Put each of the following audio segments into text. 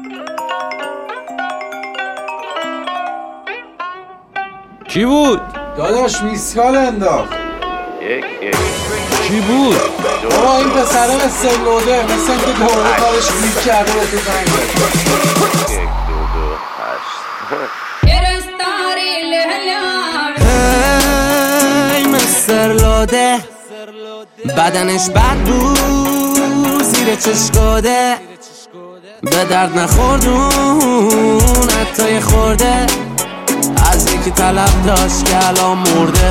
کی بود؟ داداش میسکال انداخت. کی بود؟ بابا این پسره مثل لوده، مثل اینکه دوره کارش گیر کرده به تو زنگ زد. 1 2 2 8 هی مستر لوده بدنش بد بود زیر چشکاده به درد نخوردون حتی یه خورده از یکی طلب داشت که الان مرده.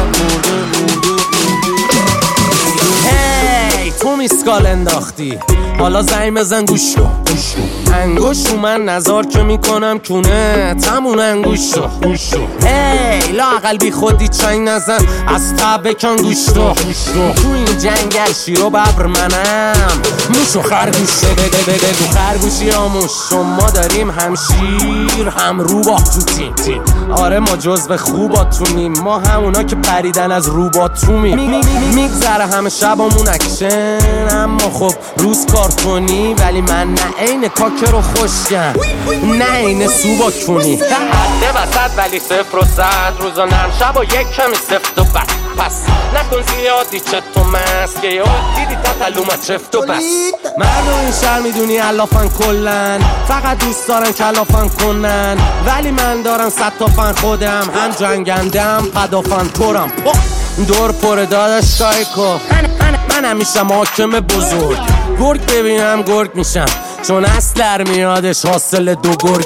هی تو میسکال انداختی حالا زنگ بزن گوش کن. انگوش رو من نظر که میکنم کونه تمون انگوش رو. هی لااقل بی خودی چنگ نزن از تب بکن گوش رو. تو این جنگل شیر و ببر منم موش و خرگوش بگو خرگوشی آموش شما داریم هم شیر هم روباه تو تیم. آره ما جزو خوباتونیم ما همونا که پریدن از روباتومیم. میگذره همه شبامون اکشن اما خب روز کار کنی ولی من نه عین کاکر و خوشگم نه عین سوبا کنی حده وسط ولی 0 و 100 روزا نرم شب و یک کمی سفت و بد پس نکن زیادی چت و مست که یاد دیدی تطلومت چفت و بس. مردم این شهر میدونی علافن کلن فقط دوست دارن کلافن کنن ولی من دارم 100 تا فن خودم هم جنگنده هم پدافن پرم دور پر داداش کایکو من همیشه حاکم بزرگ گرگ ببینم گرگ میشم چون اصل میادش حاصل 2 گرگ.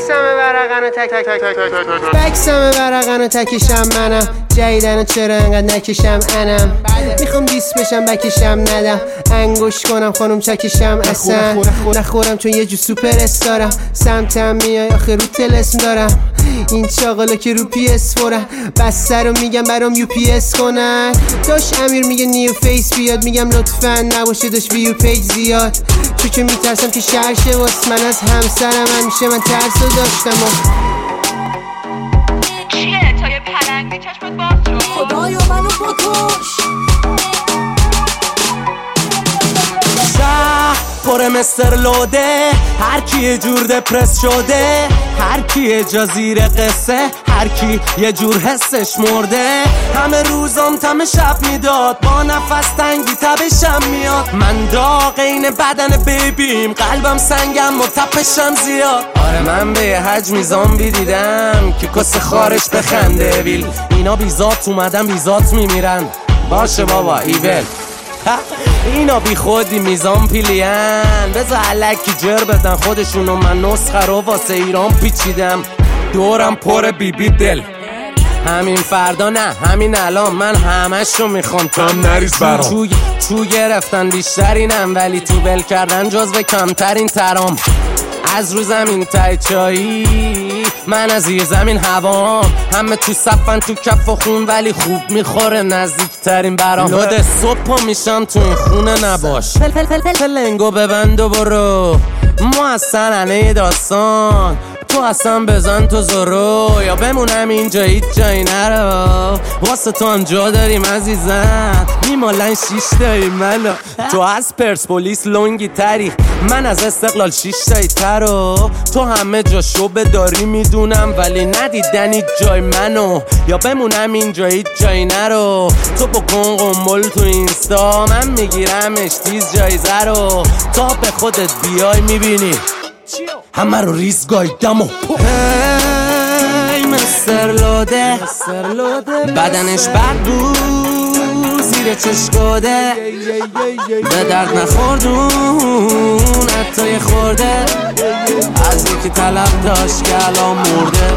بکسم برقن تکشم منم جایدن چرا انقدر نکشم انم میخوام دیس بشم بکشم ندم انگوش کنم خانم چکشم اصلا نخورم چون یه جو سوپر استارم سمتم میای آخه رو تلسم دارم این چاقالا که رو پی اس فورم بس رو میگم برام یو پی اس کنن داش امیر میگه نیو فیس بیاد میگم لطفا نباشه داش ویو پیج زیاد چون که میترسم که شرشه واس من از همسرم همیشه من ترسو داشتم چیه تا یه پلنگی چشمت باز شد خدایا منو بکش پر مستر لوده هر کی یه جور دپرس شده هر کی یه جا زیر قصه هر کی یه جور حسش مرده همه روزم تم شب میداد با نفس تنگی تبشم میاد من داغ این بدن بیبیم قلبم سنگم و تپشم زیاد. آره من به یه حجمی زامبی دیدم که کس خارش بخنده ویل اینا بیزات اومدن بیزات میمیرن باشه بابا ایول اینا بی خودی میزان پیلین بذار علکی جر بدن خودشونو من نسخه رو واسه ایران پیچیدم دورم پر بیبی دل همین فردا نه همین الان من همشو میخوام تو هم نریز برام چو گرفتن بیشترینم ولی تو بل کردن جزو کمترین ترام از رو زمین تای چایی من از زیر زمین هوام همه تو صفن تو کف و خون ولی خوب میخوره نزدیکترین برام لود صبح میشم تو این خونه نباش پلنگو ببند و برو ما از سننه داستان تو اصلا بزن تو زورو یا بمونم اینجا هیچ جایی نرو واسه تو هم جا داریم عزیزم میمالن 6 تایی منو تو از پرسپولیس لونگی تری من از استقلال 6 تایی ترو تو همه جا شعبه داری میدونم ولی ندیدنی جای منو یا بمونم اینجا هیچ جایی نرو تو بکن قنبل تو اینستا من میگیرمش تیز جایزه رو تا به خودت بیای میبینی همه رو ریز گایدم و هی مستر لوده بدنش بد بود زیر چشکاده به درد نخوردون حتی یه خورده از یکی طلب داشت که الان مرده.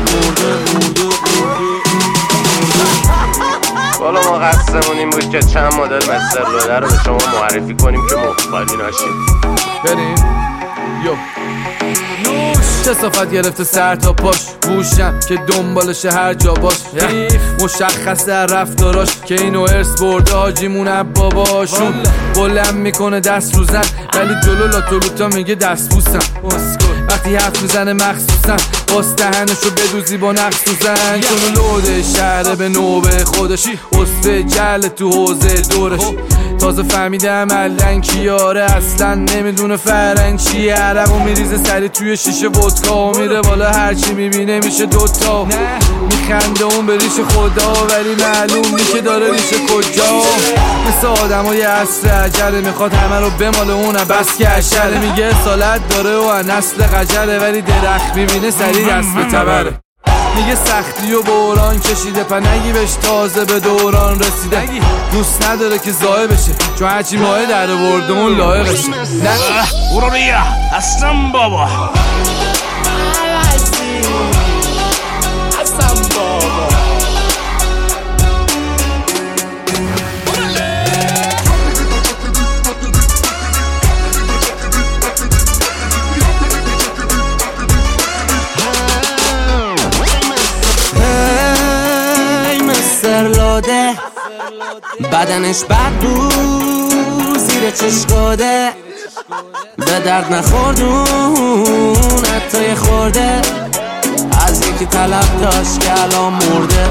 والا ما قصدمون این بود که چند مدل مستر لوده رو به شما معرفی کنیم که مختاری نشید. بریم یو چه صفت گرفته سر تا پاش گوشم که دنبالشه هر جا باش مشخصه رفتاراش که اینو ارث برده حاجیمون باباشون بلند میکنه دست رو زن ولی جلو لاتولوتا میگه دست بوسم وقتی حرف میزنه مخصوصا باز دهنشو بدوزی با نقص تو زن چون لوده شهره به نوبه خودش اصفه جل تو حوزه دورش تازه فهمیدم علن کیاره اصلا نمیدونه فرنگ چیه. عرقو میریزه سری توی شیشه ودکا و میره بالا هرچی میبینه میشه دوتا. میخنده اون به ریش خدا ولی معلوم نی که داره ریش کجا. مثل آدمای عصر عجله میخواد همه رو بماله اونم بس که عشره. میگه اصالت داره و نسل قجره ولی درخت میبینه سری دست به تبره. میگه سختی و بوران کشیده پنگی بهش تازه به دوران رسیده. دوست نداره که زایه بشه چون هرچی ماه در برده اون لایقشه. برو بیا هستم بابا. لاده بدنش بد بود زیر چشکاده به درد نخوردون حتی خورده از یکی طلب داشت که الان مرده.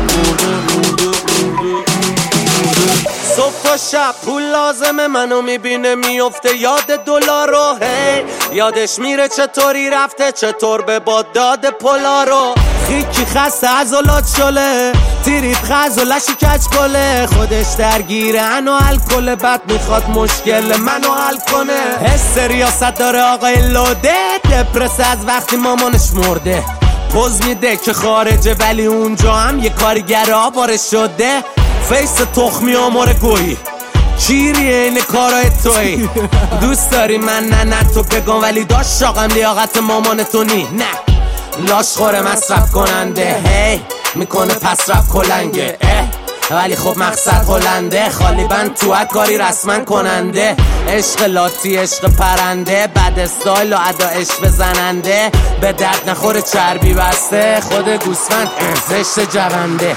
صبح و شب پول لازمه منو میبینه میفته یاد دلار رو. هی یادش میره چطوری رفته چطور به باد داده پولا رو. خیکی خسته عضلات شله تیریت خز و لشی کچ گله. خودش درگیره انو الکل بد میخواد مشکل منو حل کنه. حس ریاست داره آقای لوده دپرس از وقتی مامانش مرده. پوز میده که خارجه ولی اونجا هم یه کارگر آوارش شده. فیس تخمی آمار گویی چیری این کارای توی. دوست داری من نه تو بگم ولی داشت شاقم لیاقت مامان تو نی. نه لاش خوره مصرف کننده هی میکنه پس رفت کلنگه ولی خب مقصد هلنده. خالی بند تو کاری رسمن کننده. عشق لاتی عشق پرنده بد استایل و ادا عشق بزننده. به درد نخوره چربی بسته خود گوسفند زشت جونده.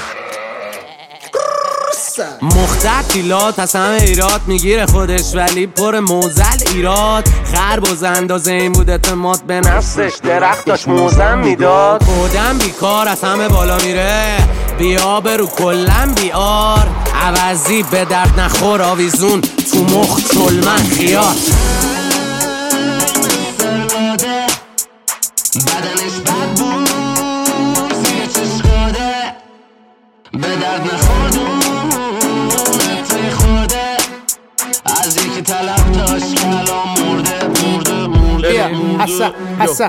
مختلفیلات از همه ایراد میگیره خودش ولی پر موزل ایراد. خرب و اندازه این بود اعتماد به نفسش درخت داشت موزم میداد. خودم بیکار از همه بالا میره بیا برو کلم بیار. عوضی به درد نخور آویزون تو مخ چلمن خیار. بدنش بد بود زیر چشکاده به درد نخوردون از یکی طلب داشت که الان مرده. حسن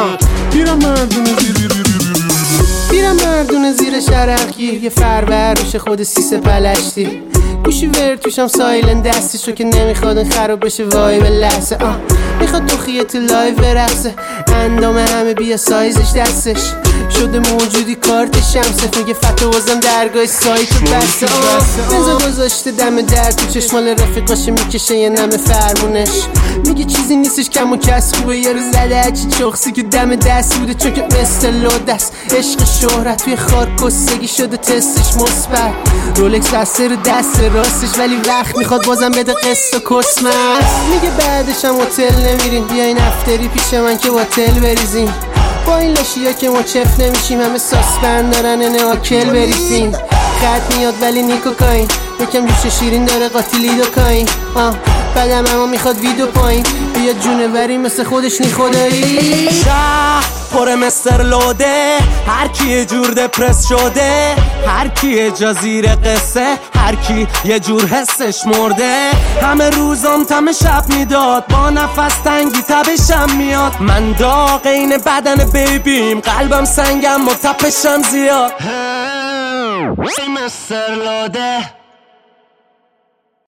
بیرم مردون زیر شرقگیر یه فربر روش خود سیسه پلشتی. گوشی ور توشم سایلن دستیشو که نمیخواد خراب بشه وای به لحظه. میخواد تو خیه لایو برقصه اندام همه بیا سایزش دستش شده موجودی کارت شمسه. میگه فتو بازم درگاه سایت بسته. بنزا گذاشته دم در تو چشمال رفیقاشه میکشه یه نمه فرمونش. میگه چیزی نیستش کم و کس خوبه یارو زده هرچی چخصی که دم دست بوده چون که مثل لودست. عشق شهرت توی خار کسگی شده تستش مثبت. رولکس بسته رو دست راستش ولی وقت میخواد بازم بده قسط و کسمت. میگه بعدش هم هتل نمیرین بیاین افتری پیش من که هتل بریزین. با این لاشیا که ما چف نمیشیم همه ساسپند دارن اینه آکل بریفین. خط میاد ولی نیکوکاین یکم جوش شیرین داره قاتیلی دو کاین. بعدم اما میخواد ویدو پایین بیاد جونوری مثل خودش نی خدایی. شهر پر مستر لوده هر کی یه جور دپرس شده. هر کی یه جا زیر قصه هر کی یه جور حسش مرده. همه روزام تم شب میداد با نفس تنگی تبشم میاد. من داغ این بدن بیبیم قلبم سنگم و تپشم زیاد. مستر لوده